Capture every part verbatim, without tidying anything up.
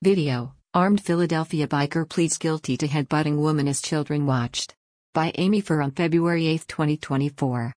Video: Armed Philadelphia biker pleads guilty to headbutting woman as children watched. By Amy Furr on February eighth, twenty twenty-four.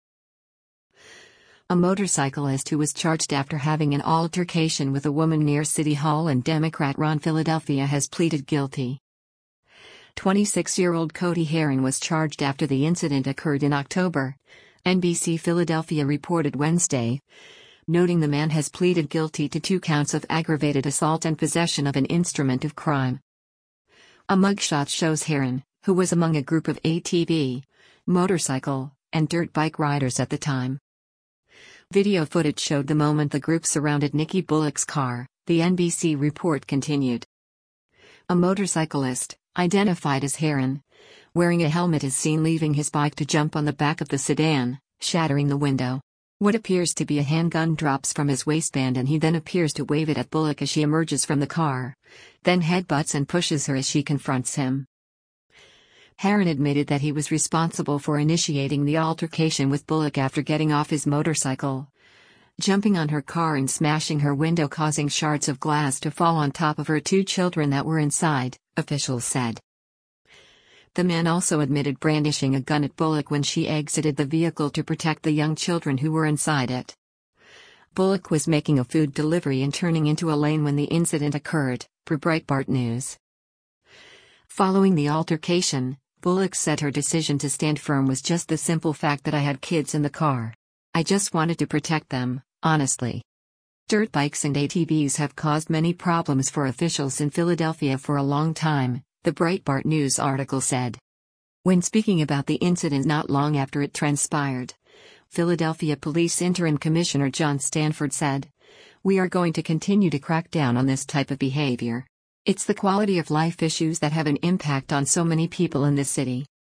A motorcyclist who was charged after having an altercation with a woman near City Hall in Democrat-run Philadelphia has pleaded guilty. twenty-six-year-old Cody Herron was charged after the incident occurred in October, N B C Philadelphia reported Wednesday, noting the man has pleaded guilty to two counts of aggravated assault and possession of an instrument of crime. A mugshot shows Herron, who was among a group of A T V, motorcycle, and dirt bike riders at the time. Video footage showed the moment the group surrounded Nikki Bullock's car, the N B C report continued. A motorcyclist, identified as Herron, wearing a helmet is seen leaving his bike to jump on the back of the sedan, shattering the window. What appears to be a handgun drops from his waistband and he then appears to wave it at Bullock as she emerges from the car, then headbutts and pushes her as she confronts him. Herron admitted that he was responsible for initiating the altercation with Bullock after getting off his motorcycle, jumping on her car and smashing her window, causing shards of glass to fall on top of her two children that were inside, officials said. The man also admitted brandishing a gun at Bullock when she exited the vehicle to protect the young children who were inside it. Bullock was making a food delivery and turning into a lane when the incident occurred, per Breitbart News. Following the altercation, Bullock said her decision to stand firm was just the simple fact that I had kids in the car. I just wanted to protect them, honestly. Dirt bikes and A T Vs have caused many problems for officials in Philadelphia for a long time, the Breitbart News article said. When speaking about the incident not long after it transpired, Philadelphia Police Interim Commissioner John Stanford said, "We are going to continue to crack down on this type of behavior. It's the quality of life issues that have an impact on so many people in this city."